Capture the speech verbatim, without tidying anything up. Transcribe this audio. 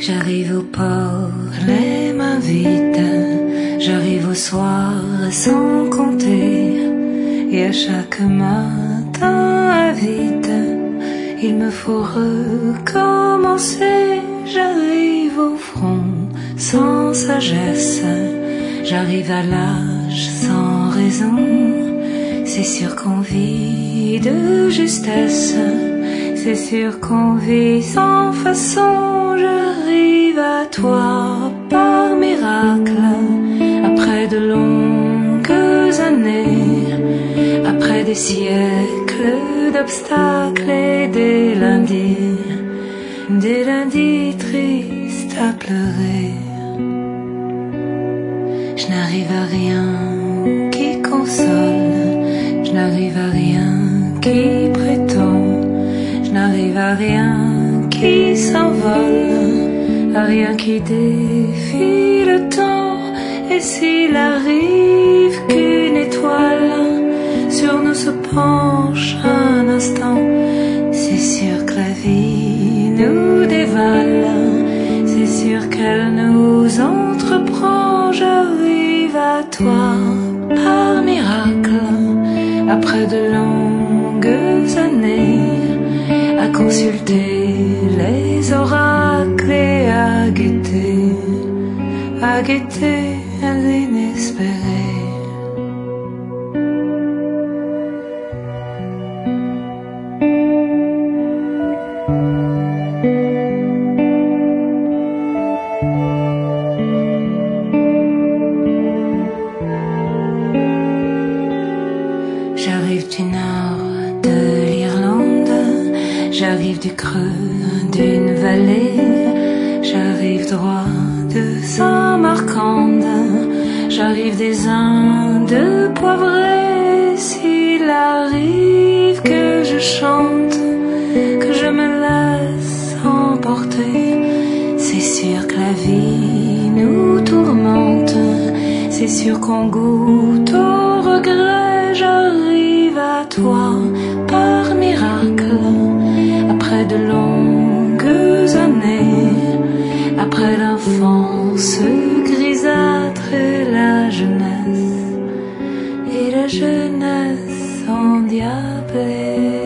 J'arrive au port, les mains vides. J'arrive au soir sans compter. Et à chaque matin avide, il me faut recommencer. J'arrive au front sans sagesse. J'arrive à l'âge sans raison. C'est sûr qu'on vit de justesse. C'est sûr qu'on vit sans façon. J'arrive à toi par miracle. Après de longues années, après des siècles d'obstacles et des lundis, des lundis tristes à pleurer. Je n'arrive à rien qui console, je n'arrive à rien qui prétend, je n'arrive à rien qui s'envole, à rien qui défie le temps. Et s'il arrive qu'une étoile sur nous se penche un instant, c'est sûr que la vie nous dévale, c'est sûr qu'elle nous entreprend. J'arrive à toi par miracle, après de longues années, à consulter les oracles et à guetter, à guetter l'inespéré. J'arrive du nord de l'Irlande, j'arrive du creux d'une vallée, j'arrive droit de Saint-Marcande, j'arrive des Indes poivrées. S'il arrive que je chante, que je me laisse emporter, c'est sûr que la vie nous tourmente, c'est sûr qu'on goûte au regret. J'arrive à toi par miracle, après de longues années, après l'enfance grisâtre et la jeunesse, et la jeunesse endiablée.